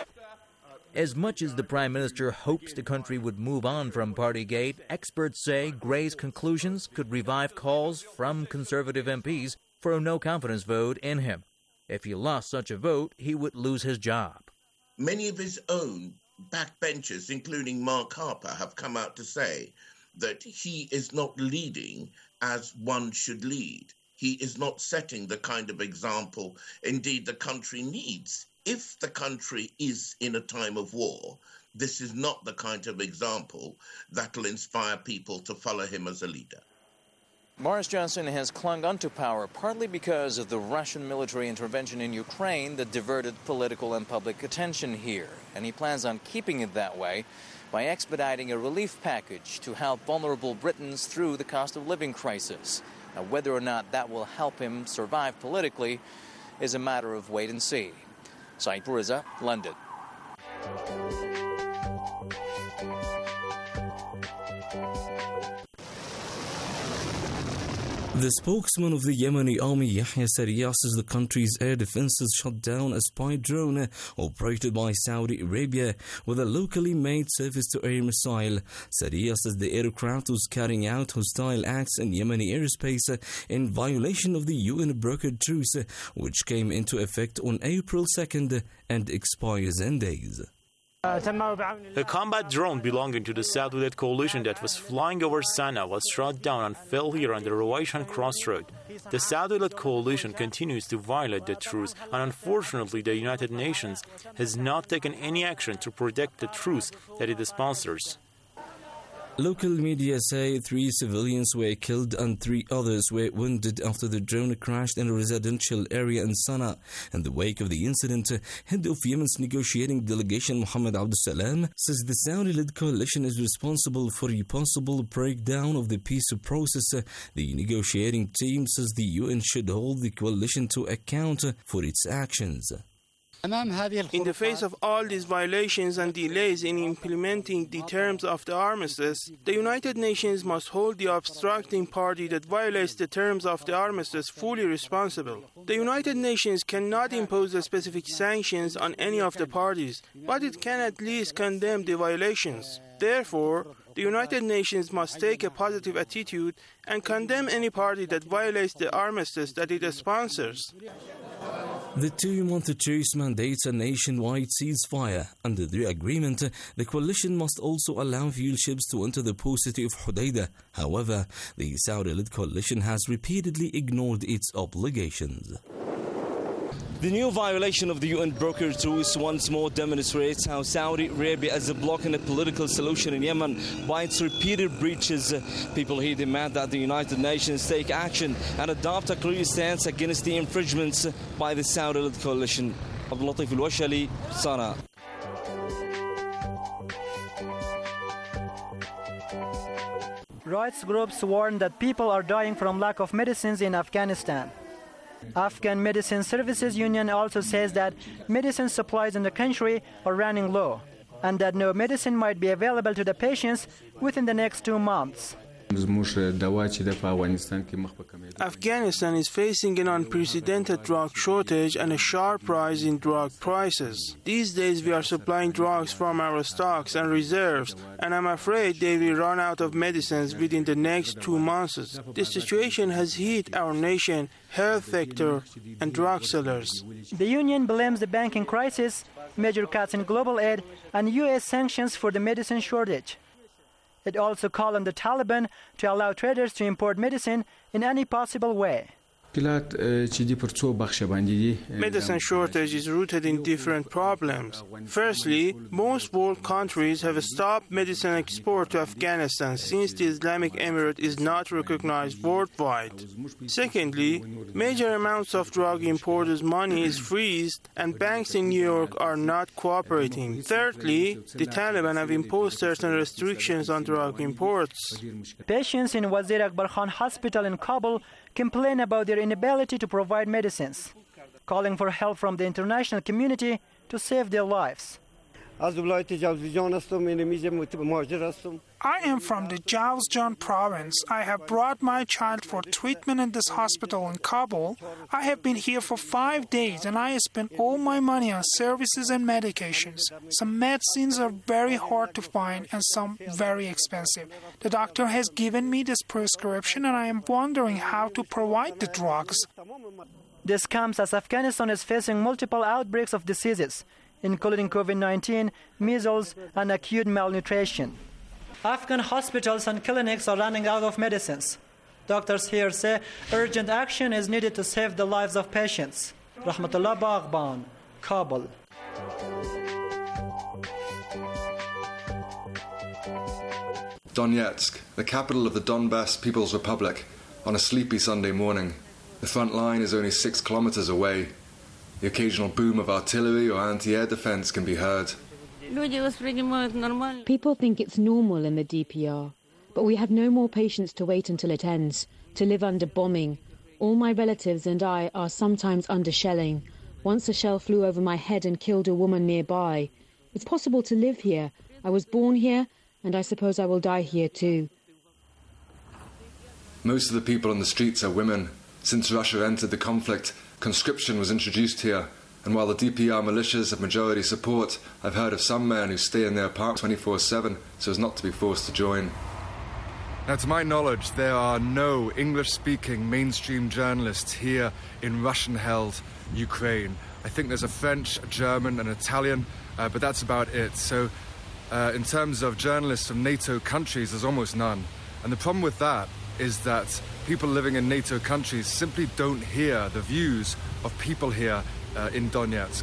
Speaker 19: As much as the Prime Minister hopes the country would move on from Partygate, experts say Gray's conclusions could revive calls from Conservative M Ps for a no-confidence vote in him. If he lost such a vote, he would lose his job.
Speaker 24: Many of his own backbenchers, including Mark Harper, have come out to say that he is not leading as one should lead. He is not setting the kind of example, indeed, the country needs if the country is in a time of war, this is not the kind of example that will inspire people to follow him as a leader.
Speaker 19: Boris Johnson has clung onto power partly because of the Russian military intervention in Ukraine that diverted political and public attention here. And he plans on keeping it that way by expediting a relief package to help vulnerable Britons through the cost of living crisis. Now, whether or not that will help him survive politically is a matter of wait and see. Saeed Puriza, London.
Speaker 2: The spokesman of the Yemeni army, Yahya Sariyah, says the country's air defenses shot down a spy drone operated by Saudi Arabia with a locally made surface-to-air missile. Sariyah says the aircraft was carrying out hostile acts in Yemeni airspace in violation of the U N-brokered truce, which came into effect on April second and expires in days.
Speaker 4: A combat drone belonging to the Saudi-led coalition that was flying over Sana'a was shot down and fell here on the Ruwayshan crossroad. The Saudi-led coalition continues to violate the truce, and unfortunately the United Nations has not taken any action to protect the truce that it sponsors.
Speaker 2: Local media say three civilians were killed and three others were wounded after the drone crashed in a residential area in Sana'a. In the wake of the incident, head of Yemen's negotiating delegation Mohammed Abdul Salam says the Saudi-led coalition is responsible for a possible breakdown of the peace process. The negotiating team says the U N should hold the coalition to account for its actions.
Speaker 6: In the face of all these violations and delays in implementing the terms of the armistice, the United Nations must hold the obstructing party that violates the terms of the armistice fully responsible. The United Nations cannot impose the specific sanctions on any of the parties, but it can at least condemn the violations. Therefore, the United Nations must take a positive attitude and condemn any party that violates the armistice that it sponsors.
Speaker 2: The two-month truce mandates a nationwide ceasefire. Under the agreement, the coalition must also allow fuel ships to enter the port city of Hodeidah. However, the Saudi-led coalition has repeatedly ignored its obligations.
Speaker 7: The new violation of the U N-brokered truce once more demonstrates how Saudi Arabia is blocking a political solution in Yemen by its repeated breaches. People here demand that the United Nations take action and adopt a clear stance against the infringements by the Saudi-led coalition. Abdul Latif Al-Washali, Sana'a.
Speaker 8: Rights groups warn that people are dying from lack of medicines in Afghanistan. Afghan Medicine Services Union also says that medicine supplies in the country are running low and that no medicine might be available to the patients within the next two months.
Speaker 6: Afghanistan is facing an unprecedented drug shortage and a sharp rise in drug prices. These days we are supplying drugs from our stocks and reserves, and I'm afraid they will run out of medicines within the next two months. This situation has hit our nation, health sector, and drug sellers.
Speaker 8: The union blames the banking crisis, major cuts in global aid, and U S sanctions for the medicine shortage. It also called on the Taliban to allow traders to import medicine in any possible way.
Speaker 6: Medicine shortage is rooted in different problems. Firstly, most world countries have stopped medicine export to Afghanistan since the Islamic Emirate is not recognized worldwide. Secondly, major amounts of drug importers' money is freezed and banks in New York are not cooperating. Thirdly, the Taliban have imposed certain restrictions on drug imports.
Speaker 8: Patients in Wazir Akbar Khan Hospital in Kabul complain about their inability to provide medicines, calling for help from the international community to save their lives.
Speaker 26: I am from the Jowzjan province. I have brought my child for treatment in this hospital in Kabul. I have been here for five days and I have spent all my money on services and medications. Some medicines are very hard to find and some very expensive. The doctor has given me this prescription and I am wondering how to provide the drugs.
Speaker 8: This comes as Afghanistan is facing multiple outbreaks of diseases, including COVID nineteen, measles, and acute malnutrition. Afghan hospitals and clinics are running out of medicines. Doctors here say urgent action is needed to save the lives of patients. Rahmatullah Baghban,
Speaker 25: Kabul.
Speaker 21: Donetsk, the capital of the Donbass People's Republic, on a sleepy Sunday morning. The front line is only six kilometers away. The occasional boom of artillery or anti-air defense can be heard.
Speaker 3: People think it's normal in the D P R, but we have no more patience to wait until it ends, to live under bombing. All my relatives and I are sometimes under shelling. Once a shell flew over my head and killed a woman nearby. It's possible to live here. I was born here, and I suppose I will die here too.
Speaker 21: Most of the people on the streets are women. Since Russia entered the conflict, conscription was introduced here, and while the D P R militias have majority support, I've heard of some men who stay in their apartments twenty-four seven so as not to be forced to join. Now, to my knowledge, there are no English-speaking mainstream journalists here in Russian-held Ukraine. I think there's a French, a German, an Italian, uh, but that's about it. So, uh, in terms of journalists from NATO countries, there's almost none. And the problem with that is that people living in NATO countries simply don't hear the views of people here uh, in Donetsk.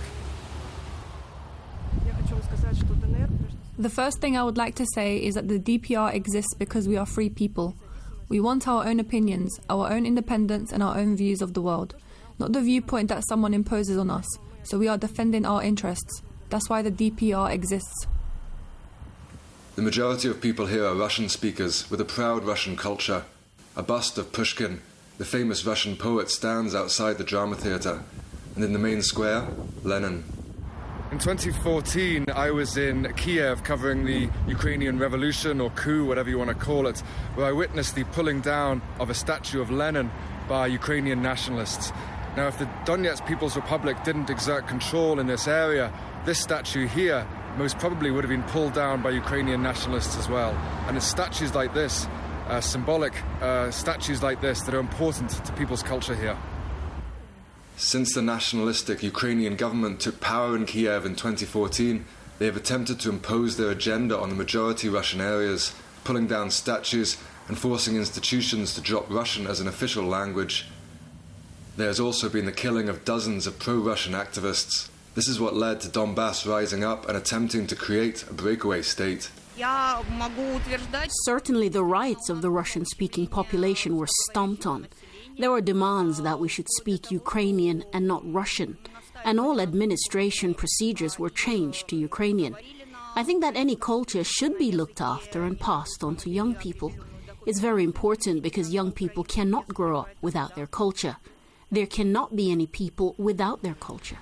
Speaker 10: The first thing I would like to say is that the D P R exists because we are free people. We want our own opinions, our own independence and our own views of the world, not the viewpoint that someone imposes on us. So we are defending our interests. That's why the D P R exists.
Speaker 21: The majority of people here are Russian speakers with a proud Russian culture. A bust of Pushkin, the famous Russian poet, stands outside the drama theatre, and in the main square, Lenin. In twenty fourteen, I was in Kiev covering the Ukrainian Revolution, or coup, whatever you want to call it, where I witnessed the pulling down of a statue of Lenin by Ukrainian nationalists. Now, if the Donetsk People's Republic didn't exert control in this area, this statue here most probably would have been pulled down by Ukrainian nationalists as well. And it's statues like this, uh, symbolic uh, statues like this, that are important to people's culture here. Since the nationalistic Ukrainian government took power in Kiev in twenty fourteen, they have attempted to impose their agenda on the majority Russian areas, pulling down statues and forcing institutions to drop Russian as an official language. There has also been the killing of dozens of pro-Russian activists. This is what led to Donbass rising up and attempting to create a breakaway state.
Speaker 22: Certainly the rights of the Russian-speaking population were stomped on. There were demands that we should speak Ukrainian and not Russian, and all administration procedures were changed to Ukrainian. I think that any culture should be looked after and passed on to young people. It's very important because young people cannot grow up without their culture. There cannot be any people without their culture.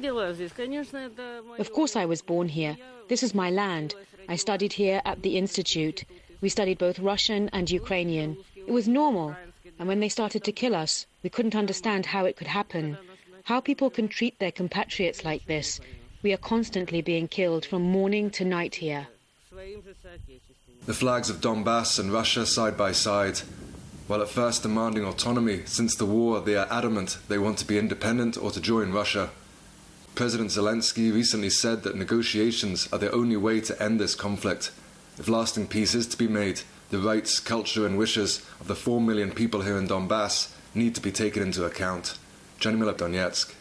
Speaker 3: Of course I was born here. This is my land. I studied here at the Institute. We studied both Russian and Ukrainian. It was normal. And when they started to kill us, we couldn't understand how it could happen. How people can treat their compatriots like this. We are constantly being killed from morning to night here.
Speaker 21: The flags of Donbass and Russia side by side. While at first demanding autonomy, since the war they are adamant they want to be independent or to join Russia. President Zelensky recently said that negotiations are the only way to end this conflict. If lasting peace is to be made, the rights, culture and wishes of the four million people here in Donbass need to be taken into account. Janimila Donetsk.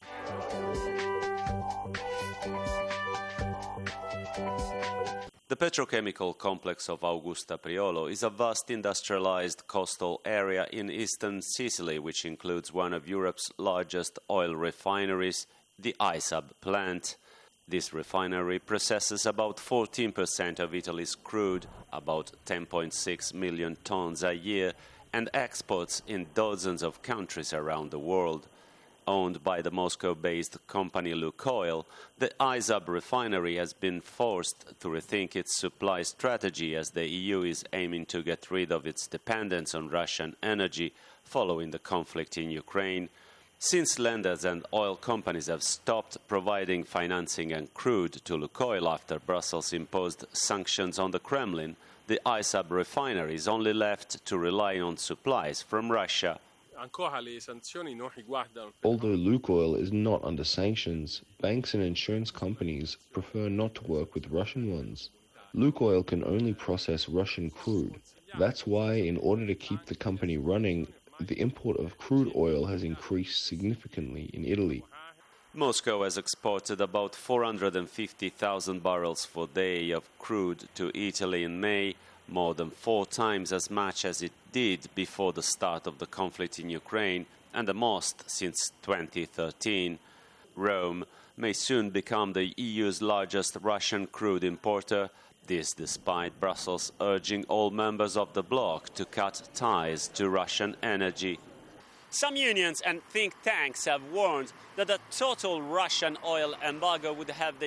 Speaker 11: The petrochemical complex of Augusta Priolo is a vast industrialized coastal area in eastern Sicily, which includes one of Europe's largest oil refineries, the I S A B plant. This refinery processes about fourteen percent of Italy's crude, about ten point six million tons a year, and exports in dozens of countries around the world. Owned by the Moscow-based company Lukoil, the I S A B refinery has been forced to rethink its supply strategy as the E U is aiming to get rid of its dependence on Russian energy following the conflict in Ukraine. Since lenders and oil companies have stopped providing financing and crude to Lukoil after Brussels imposed sanctions on the Kremlin, the I S A B refinery is only left to rely on supplies from Russia.
Speaker 12: Although Lukoil is not under sanctions, banks and insurance companies prefer not to work with Russian ones. Lukoil can only process Russian crude. That's why, in order to keep the company running, the import of crude oil has increased significantly in Italy.
Speaker 11: Moscow has exported about four hundred fifty thousand barrels per day of crude to Italy in May, more than four times as much as it did before the start of the conflict in Ukraine, and the most since twenty thirteen. Rome may soon become the E U's largest Russian crude importer, this despite Brussels urging all members of the bloc to cut ties to Russian energy.
Speaker 9: Some unions and think tanks have warned that a total Russian oil embargo would have the